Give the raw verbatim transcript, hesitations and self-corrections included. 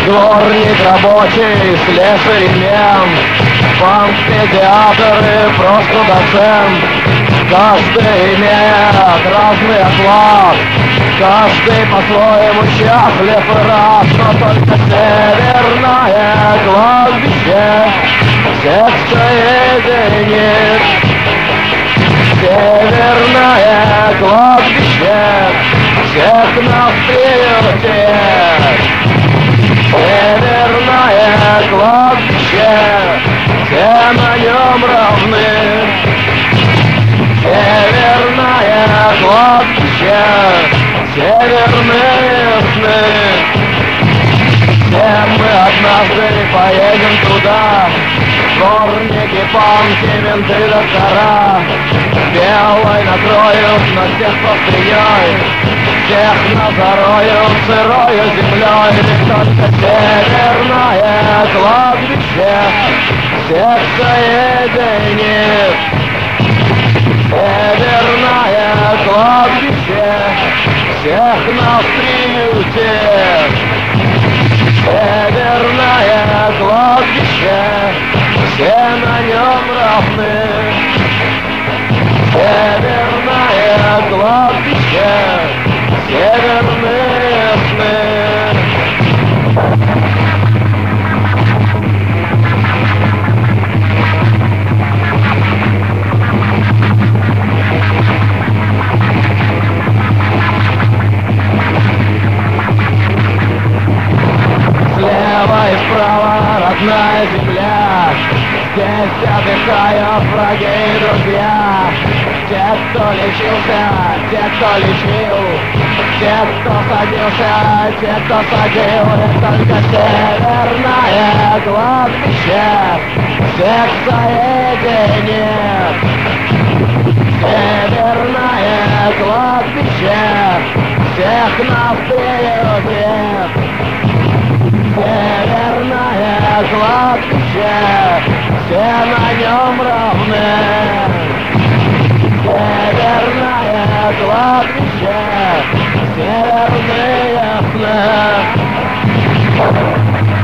Дворник рабочий, слесарь и мент, банк, педиатр и просто доцент. Каждый имеет разный оклад, каждый по-своему счастлив и рад, но только северное кладбище всех соединит. Северное кладбище всех нас приютит. Северное кладбище, все на нем равны. Северное кладбище, северные сны. Все мы однажды поедем туда, дворники, панки, менты, доктора. Белой накроют на всех простыней, всех назароют сырою землей. Только северное кладбище всех соединит. Северное кладбище всех нас приютит. Северное кладбище, все на нем равны. Северное кладбище, северные сны. Слева и справа родная земля, здесь отдыхают враги и друзья. Те, кто лечился, те, кто лечил, те, кто садился, те, кто садил. И только северное кладбище всех соединит. Северное кладбище всех нас приютит. Северное кладбище, все на нем равны. Северное кладбище, северные сны.